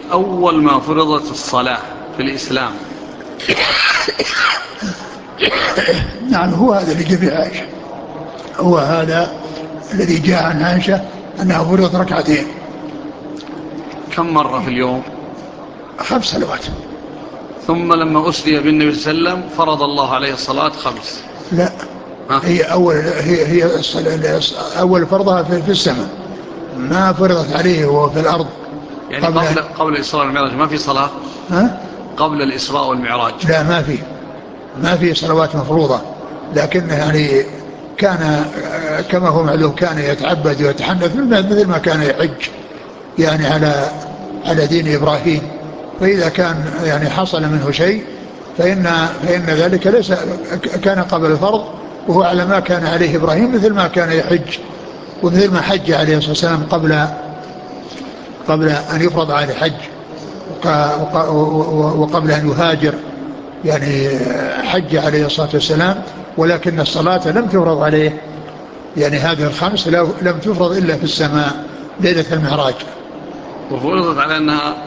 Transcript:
أول ما فرضت الصلاة في الإسلام؟ نعم، هو هذا اللي جاء في عائشة، هو هذا الذي جاء عن عائشة أنها فرضت ركعتين. كم مرة في اليوم؟ 5 صلوات. ثم لما أسري بالنبي صلى الله عليه وسلم فرض الله عليه الصلاة 5؟ لا، ها؟ هي أول فرضها في السماء، ما فرضت عليه وهو في الأرض. يعني قبل الإسراء والمعراج ما في صلاة؟ ها؟ قبل الإسراء والمعراج لا، ما في صلوات مفروضة، لكن يعني كان كما هو معلوم كان يتعبد ويتحنث مثل ما كان يحج، يعني على دين إبراهيم. فإذا كان يعني حصل منه شيء فإن ذلك ليس كان قبل الفرض، وهو على ما كان عليه إبراهيم، مثل ما كان يحج ومثل ما حج عليه الصلاة والسلام قبل أن يفرض عليه حج، وقبل أن يهاجر، يعني حج عليه الصلاة والسلام، ولكن الصلاة لم تفرض عليه. يعني هذه ال5 لم تفرض إلا في السماء ليلة المعراج. وفرضت على أنها